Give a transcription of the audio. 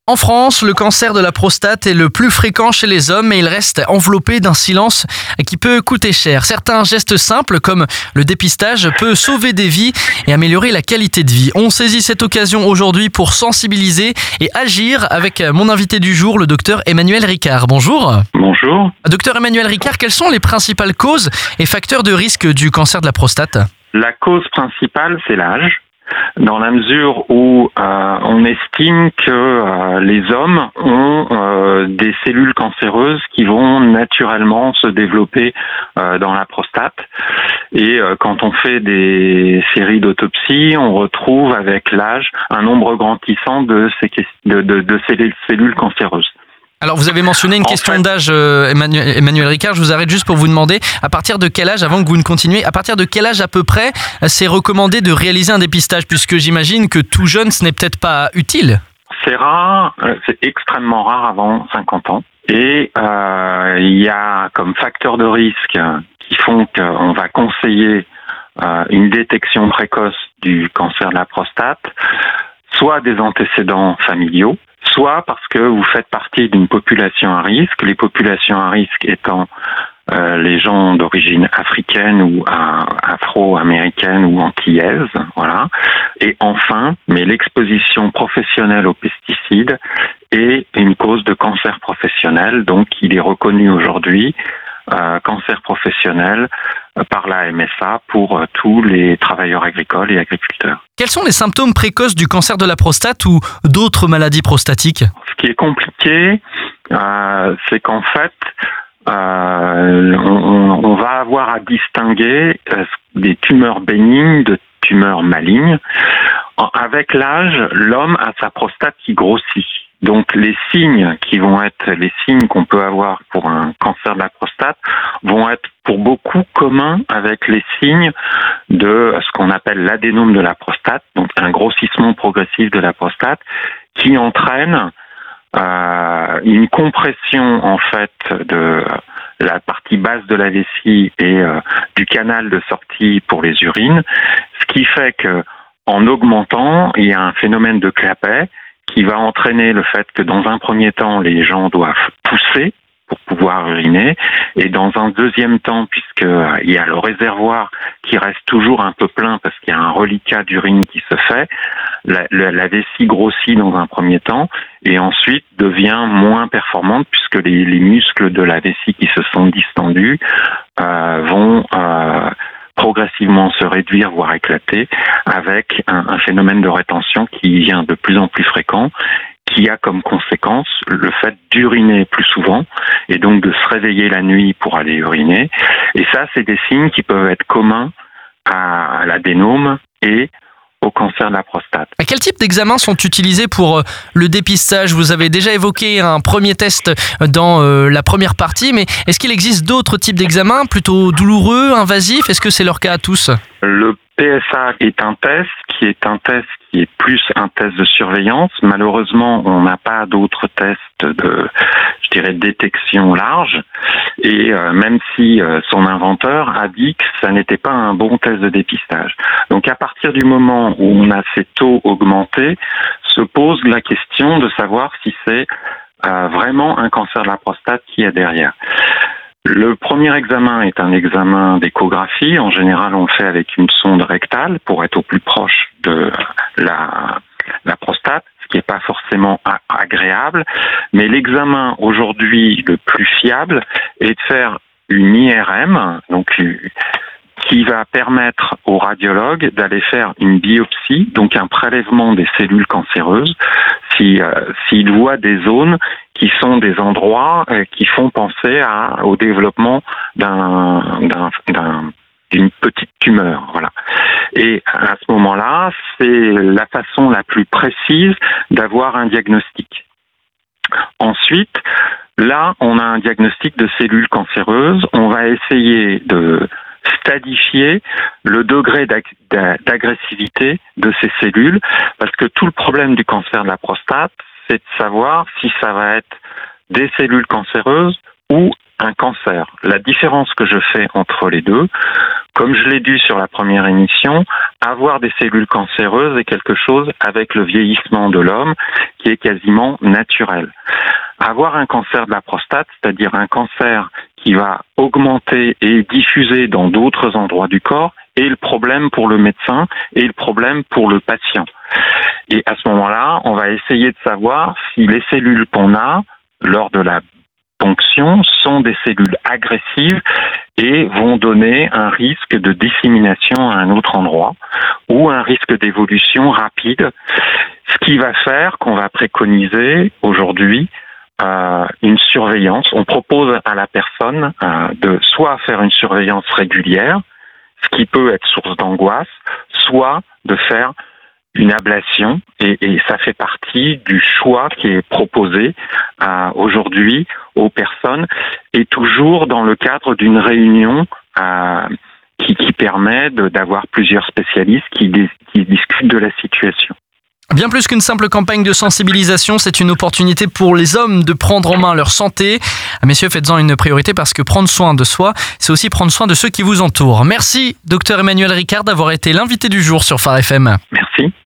En France, le cancer de la prostate est le plus fréquent chez les hommes et il reste enveloppé d'un silence qui peut coûter cher. Certains gestes simples comme le dépistage peuvent sauver des vies et améliorer la qualité de vie. On saisit cette occasion aujourd'hui pour sensibiliser et agir avec mon invité du jour, le docteur Emmanuel Ricard. Bonjour. Bonjour. Docteur Emmanuel Ricard, quelles sont les principales causes et facteurs de risque du cancer de la prostate ? La cause principale, c'est l'âge, dans la mesure où on estime que les hommes ont des cellules cancéreuses qui vont naturellement se développer dans la prostate. Et quand on fait des séries d'autopsies, on retrouve avec l'âge un nombre grandissant de cellules cancéreuses. Alors vous avez mentionné une question d'âge, Emmanuel Ricard, je vous arrête juste pour vous demander, à partir de quel âge, avant que vous ne continuiez, à partir de quel âge à peu près c'est recommandé de réaliser un dépistage, puisque j'imagine que tout jeune ce n'est peut-être pas utile. C'est rare, c'est extrêmement rare avant 50 ans. Et il y a comme facteurs de risque qui font qu'on va conseiller une détection précoce du cancer de la prostate, soit des antécédents familiaux, soit parce que vous faites partie d'une population à risque, les populations à risque étant les gens d'origine africaine ou afro-américaine ou antillaise, voilà. Et enfin, mais l'exposition professionnelle aux pesticides est une cause de cancer professionnel, donc il est reconnu aujourd'hui cancer professionnel par la MSA pour tous les travailleurs agricoles et agriculteurs. Quels sont les symptômes précoces du cancer de la prostate ou d'autres maladies prostatiques ? Ce qui est compliqué, c'est qu'en fait, on va avoir à distinguer des tumeurs bénignes de tumeurs malignes. Avec l'âge, l'homme a sa prostate qui grossit. Donc les signes qui vont être les signes qu'on peut avoir pour un cancer de la prostate vont être pour beaucoup communs avec les signes de ce qu'on appelle l'adénome de la prostate, donc un grossissement progressif de la prostate qui entraîne une compression en fait de la partie basse de la vessie et du canal de sortie pour les urines, ce qui fait que en augmentant, il y a un phénomène de clapet qui va entraîner le fait que dans un premier temps, les gens doivent pousser pour pouvoir uriner, et dans un deuxième temps, puisqu'il y a le réservoir qui reste toujours un peu plein parce qu'il y a un reliquat d'urine qui se fait, la vessie grossit dans un premier temps et ensuite devient moins performante puisque les muscles de la vessie qui se sont distendus vont progressivement se réduire, voire éclater, avec un phénomène de rétention qui vient de plus en plus fréquent, qui a comme conséquence le fait d'uriner plus souvent et donc de se réveiller la nuit pour aller uriner. Et ça, c'est des signes qui peuvent être communs à l'adénome et au cancer de la prostate. Quel type d'examens sont utilisés pour le dépistage ? Vous avez déjà évoqué un premier test dans la première partie, mais est-ce qu'il existe d'autres types d'examens plutôt douloureux, invasifs ? Est-ce que c'est leur cas à tous ? Le PSA est un test qui est plus un test de surveillance. Malheureusement, on n'a pas d'autres tests de détection large. Et même si son inventeur a dit que ça n'était pas un bon test de dépistage. Donc à partir du moment où on a ces taux augmentés, se pose la question de savoir si c'est vraiment un cancer de la prostate qui est derrière. Le premier examen est un examen d'échographie. En général, on le fait avec une sonde rectale pour être au plus proche de la prostate, ce qui n'est pas forcément agréable. Mais l'examen aujourd'hui le plus fiable est de faire une IRM, donc qui va permettre au radiologue d'aller faire une biopsie, donc un prélèvement des cellules cancéreuses, s'il voit des zones qui sont des endroits qui font penser au développement d'une petite tumeur, voilà. Et à ce moment-là, c'est la façon la plus précise d'avoir un diagnostic. Ensuite, là, on a un diagnostic de cellules cancéreuses. On va essayer de stadifier le degré d'agressivité de ces cellules, parce que tout le problème du cancer de la prostate, c'est de savoir si ça va être des cellules cancéreuses ou un cancer. La différence que je fais entre les deux comme je l'ai dit sur la première émission, avoir des cellules cancéreuses est quelque chose avec le vieillissement de l'homme qui est quasiment naturel. Avoir un cancer de la prostate, c'est-à-dire un cancer qui va augmenter et diffuser dans d'autres endroits du corps, est le problème pour le médecin et le problème pour le patient. Et à ce moment-là, on va essayer de savoir si les cellules qu'on a lors de la ponction sont des cellules agressives et vont donner un risque de dissémination à un autre endroit ou un risque d'évolution rapide, ce qui va faire qu'on va préconiser aujourd'hui une surveillance. On propose à la personne de soit faire une surveillance régulière, ce qui peut être source d'angoisse, soit de faire une ablation, et ça fait partie du choix qui est proposé aujourd'hui aux personnes, et toujours dans le cadre d'une réunion qui permet d'avoir plusieurs spécialistes qui discutent de la situation. Bien plus qu'une simple campagne de sensibilisation, c'est une opportunité pour les hommes de prendre en main leur santé. Messieurs, faites-en une priorité parce que prendre soin de soi, c'est aussi prendre soin de ceux qui vous entourent. Merci, Dr Emmanuel Ricard, d'avoir été l'invité du jour sur Phare FM. Merci.